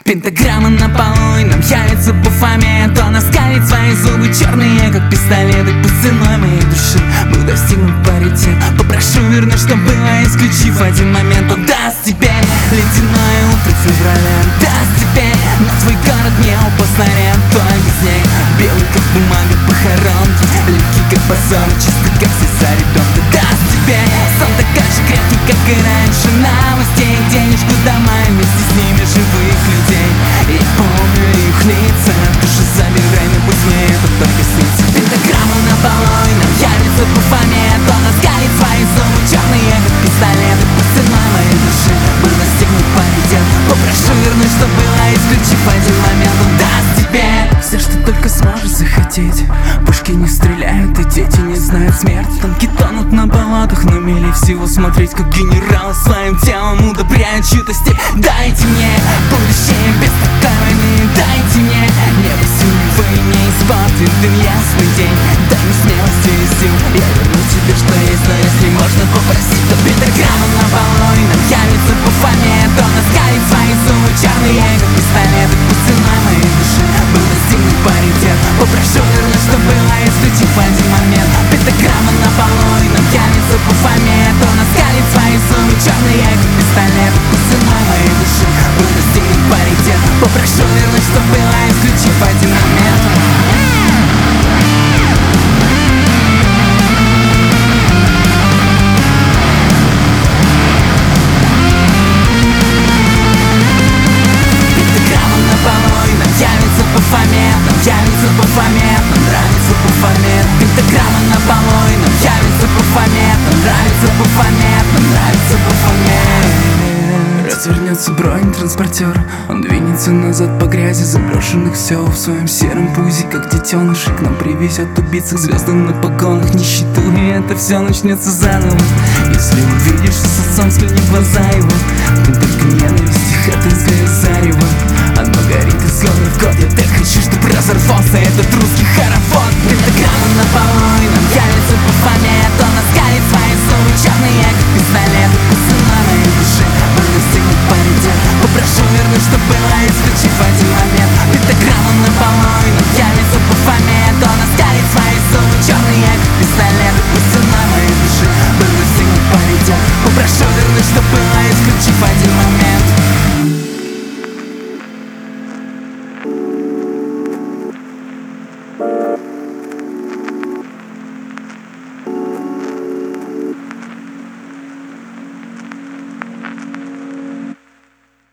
Пентаграмма на полу, и нам явится Бафомет. Он оскалит свои зубы черные, как пистолеты. Пусть ценой моей души был достигнут паритет. Попрошу вернуть, что было, исключив один момент. Он даст тебе ледяное утро февраля, даст тебе на твой город не упал снаряд. Только снег, белый как бумага похоронки, легкий как базар, чистый как слеза ребенка. Даст тебе сон такой же крепкий, как и раньше, новостей, денежку домой, вместе с ними живых людей. Я помню их лица, души забирай, но пусть мне это только снится. Пентаграмма на полу, и нам явится Бафомет. Он оскалит свои зубы черные, как пистолеты. Пусть ценой моей души был достигнут паритет. Попрошу вернуть, что было, исключив один момент. Он даст тебе все, что только сможешь захотеть. Пушки не стреляют, и дети не знают смерть. Танки тонут на болотах, но мили всего смотреть, как генералы своим телом удобряют чью-то степь. Дайте мне будущее без такой войны, дайте мне небо синего и не испортит ясный день. Дай мне смелости и сил, я верну тебе, что есть, но если можно попросить, то пентаграмма на полу, и нам явится Бафомет. Он оскалит свои зубы черные, как пистолеты. Пусть ценой моей души был достигнут паритет. Попрошу вернуть, что было, исключив один момент. Пентаграмма на полу, и нам явится Бафомет. Он оскалит свои зубы черные, как пистолеты. Пусть ценой моей души был достигнут паритет. Попрошу вернуть, что было, исключив один момент. Явится Бафомет, нам явится Бафомет, нам нравится Бафомет. Пентаграмма на полу, и нам явится Бафомет. Нам нравится Бафомет, нам нравится Бафомет. Развернется бронетранспортер, он двинется назад по грязи заброшенных сел. В своем сером пузе, как детеныш, к нам привезет убийцы звездам на погонах, нищету. И это все начнется заново. Если увидишься с отцом, взгляни в глаза его. Ты только ненависть, хатынское зарево. Оно горит и словно в год. Я так хочу, чтоб разорвался этот русский хоровод. Пентаграмма на полу, и нам явится Бафомет. Он оскалит свои зубы черные, как пистолеты. Пусть ценой моей души был достигнут паритет. Попрошу вернуть, что было, исключив